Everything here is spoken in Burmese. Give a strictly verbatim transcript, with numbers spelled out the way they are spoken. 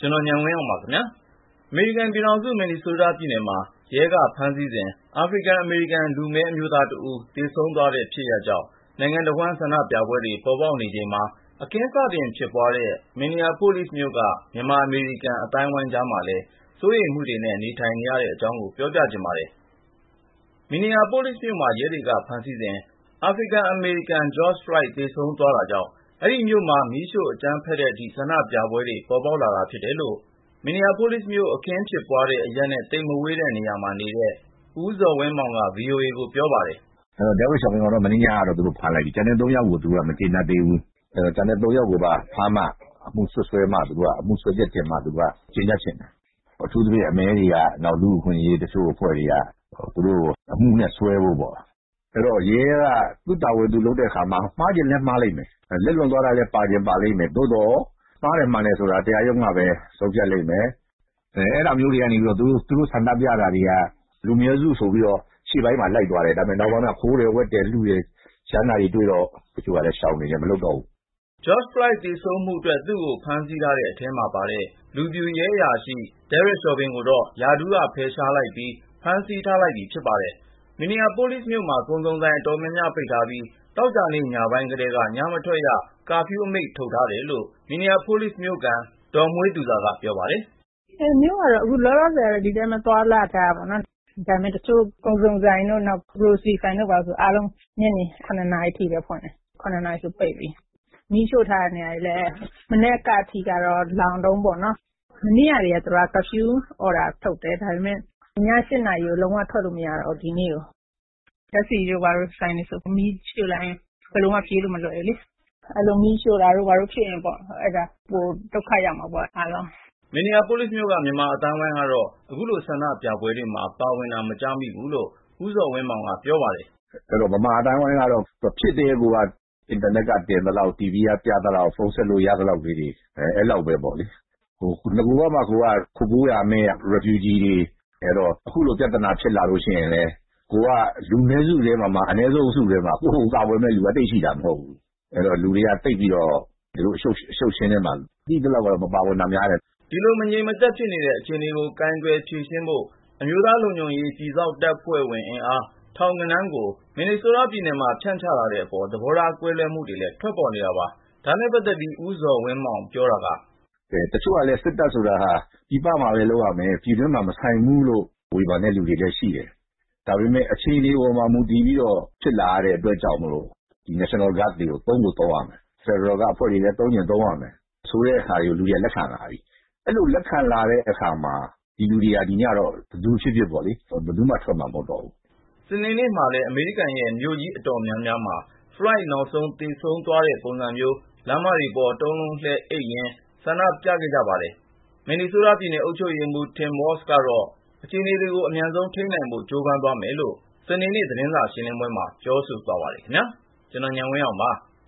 ကျွန်တော်ညံဝင်းအောင်ပါခင်ဗျာအမေရိကန်ပြည်ထောင်စုမင်နီဆိုးတားပြည်နယ်မှာရဲကဖမ်းဆီးစဉ်အာဖရိကန်အမေရိကန်လူမည်းအမျိုးသားတဦးသေဆုံးသွားတဲ့ဖြစ်ရပ်ကြောင့်နိုင်ငံတော်ဝန်ဆန္ဒပြပွဲတွေပေါ်ပေါက်နေချိန်မှာအခင်းစတင်ဖြစ်ပွားတဲ့မင်နီယာပိုလိစ်မြို့ကမြန်မာအမေရိကန်အတိုင်းဝိုင်းကြားမှာလည်းစိုးရိမ်မှုတွေနဲ့နေထိုင်နေရတဲ့အကြောင်းကိုပြောပြချင်ပါတယ်မင်နီယာပိုလိစ်မြို့မှာရဲတွေကဖမ်းဆီးစဉ်အာဖရိကန်အမေရိကန်ဂျော့ချ်ဖလိုက်သေဆုံးသွားတာကြောင့်အဲ့ဒီမြို့မှာမီးရှို့အကြမ်းဖက်တဲ့အထိဆန္ဒပြပွဲတွေပေါ်ပေါက်လာတာဖြစ်တယ်လို့မင်နီယာပိုလိစ်မြို့အခင်းဖြစ်ပွားတဲ့အရပ်နဲ့တိမ်မဝေးတဲ့နေရာမှာနေတဲ့ဦးဇော်ဝင်းမောင်က ဗွီအိုအေ ကိုပြောပါတယ်။အဲတော့ဒေါက်တာရှောင်းကတော့မင်းညာကတော့သူတို့ဖမ်းလိုက်ပြီ။ကျန်တဲ့သုံးယောက်ကိုသူကမကျေနပ်သေးဘူး။အဲတော့ကျန်တဲ့သုံးယောက်ကိုပါဖမ်းမှအမှုဆွဆွဲမှသူကအမှုဆွဲချက်တင်မှသူကကျေနပ်ချင်တယ်။အထူးသဖြင့်အမဲတွေကနောက်လူခွင့်ရေးတချို့အဖွဲ့တွေကသူတို့အမှုနဲ့ဆွဲဖို့ပေါ့။အဲတော့ရဲကသူ့တာဝန်သူလုပ်တဲ့အခါမှာမှားခြင်းလည်းမှားလိုက်မယ်။လက်လွန်သွားတာလည်းပါခြင်းပါလိမ့်မယ်။သို့တော့မှားတယ်မှန်တယ်ဆိုတာတရားရုံးကပဲဆုံးဖြတ်လိမ့်မယ်။အဲအဲ့ဒါမျိုးတွေကနေပြီးတော့သူတို့သူတို့ဆန္ဒပြတာတွေကလူမျိုးစုဆိုပြီးတော့ရှေ့ပိုင်းမှာလိုက်သွားတယ်ဒါပေမဲ့နောက်ပိုင်းမှာခိုးတယ်ဝက်တယ်လူတွေရန်နာတွေတွေ့တော့တချို့ကလည်းရှောင်နေတယ်မလုပ်တော့ဘူးဂျော့ချ်ဖလိုက်သေဆုံးမှုအတွက်သူ့ကိုဖမ်းဆီးထားတဲ့အထဲမှာပါတဲ့လူပြူရဲအရာရှိဒဲရက်ရှော်ဘင်ကိုတော့ယာဒူးကဖယ်ရှားလိုက်ပြီးဖမ်းဆီးထားလိုက်ပြီဖြစ်ပါတယ်မင်နီယာပိုလိစ်မြို့မှာကုန်စုံဆိုင်အတော်များများပိတ်ထားပြီးတောက်ကြနေ့ညပိုင်းကတည်းကညမထွက်ရကာဖျူးအမိန့်ထုတ်ထားတယ်လို့မင်နီယာပိုလိစ်မြို့ကဒေါ်မွေးသူသာကပြောပါတယ်အဲမြို့ကတော့အခုလောလောဆယ်ဒီထဲမှာသွားလာထားတာပေါ့နော်ဒါပေမဲ့တချို့ကုန်စုံဆိုင်တို့နောက် grocery ဆိုင်တို့ပါဆိုအားလုံးညနေခုနှစ်နာရီထိပဲဖွင့်တယ်ခုနှစ်နာရီဆိုပိတ်ပြီမီးရှို့ထားတဲ့နေရာတွေလည်းမနေ့ကအထိကတော့လောင်တုံးပေါ့နော်မနေ့ကတည်းကသူက curfew order ထုတ်တယ်ဒါပေမဲ့ည၈နာရီကိုလုံးဝထွက်လို့မရတော့ဒီနေ့ကိုလက်စီတို့ဘာလို့ဆိုင်နေဆိုမီးရှို့လိုက်ရင်ဘယ်လိုမှပြေးလို့မလွယ်ဘူးလေအဲ့လိုမီးရှို့တာတို့ဘာလို့ဖြစ်ရင်ပေါ့အဲ့ဒါဟိုဒုက္ခရောက်မှာပေါ့အားလုံးမင်နီယာပိုလိစ်မြို့ကမြန်မာအတိုင်းဝိုင်းကတော့အခုလိုဆန္ဒပြပွဲတွေမှာပါဝင်တာမကြားမိဘူးလို့ဦးဇော်ဝင်းမောင်ကပြောပါတယ်အဲ့တော့မြန်မာအတိုင်းဝိုင်းကတော့ဖြစ်တဲ့ကူကအင်တာနက်ကတင်သလောက် တီဗီ ကပြသလောက်ဖုန်းဆက်လို့ရသလောက်လေးတွေအဲအဲ့လောက်ပဲပေါ့လေဟိုငကူကမှကိုကခုကိုရမဲ refugee တွေအဲ့တော့အခုလိုပြဿနာဖြစ်လာလို့ရှိရင်လေကိုကလူနည်းစုတွေမှာမှာအနည်းဆုံးစုတွေမှာကိုယ်ကာဝယ်မဲ့လူကတိတ်ရှိတာမဟုတ်ဘူးအဲ့တော့လူတွေကတိတ်ပြီးတော့ဒီလိုအရှုပ်အရှုပ်ရှင်းနေမှာပြီးတော့ကတော့မပါဝင်တာများတယ်ဒီလိုမငြိမ်မသက်ဖြစ်နေတဲ့အခြေအနေကိုကင်တွယ်ဖြေရှင်းဖို့အမျိုးသားလုံခြုံရေးပြည်စောက်တပ်ဖွဲ့ဝင်အင်အားထောင်ဂဏန်းကိုမင်နီဆိုးတားပြည်နယ်မှာဖြန့်ချလာတဲ့အပေါ်သဘောထားကွဲလွဲမှုတွေလည်းထွက်ပေါ်နေတာပါဒါနဲ့ပတ်သက်ပြီးဦးဇော်ဝင်းမောင်ပြောတာကအဲတချို့ကလည်းစစ်တပ်ဆိုတာဟာဒီပမှာပဲလုပ်ရမယ်ပြည်တွင်းမှာမဆိုင်ဘူးလို့ဝေဖန်တဲ့လူတွေလည်းရှိတယ်ဒါပေမဲ့အခြေအနေပေါ်မှာမူတည်ပြီးတော့ဖြစ်လာတဲ့အတွက်ကြောင့်မလို့ဒီ National Guard တွေကိုသုံးဖို့သုံးရမယ် Federal ကအဖွဲ့တွေလည်းသုံးရင်သုံးရမယ်ဆိုတဲ့အခါတွေကိုလူတွေလက်ခံလာပြီအဲ့လိုလက်ခံလာတဲ့အခါမှာဒီလူတွေကဒီညတော့ဘယ်သူဖြစ်ဖြစ်ပေါ့လေဘယ်သူမှထွက်မှာမဟုတ်တော့ဘူးစနေနေ့မှာလည်းအမေရိကန်ရဲ့မြို့ကြီးအတော်များများမှာ flight နောက်ဆုံးသေဆုံးသွားတဲ့ပုံစံမျိုးလမ်းမတွေပေါ်တုံးလုံးလှဲအိပ်ရင်းဆန္ဒပြခဲ့ကြပါတယ်မင်နီဆိုးတားပြည်နယ်အုပ်ချုပ်ရေးမှူး Tim Walz ကတော့အခြေအနေတွေကိုအမြန်ဆုံးထိန်းနိုင်ဖို့ကြိုးပမ်းသွားမယ်လို့စနေနေ့သတင်းစာရှင်းလင်းပွဲမှာပြောဆိုသွားပါတယ်ခင်ဗျာကျွန်တော်ညံဝင်းအောင်ပါ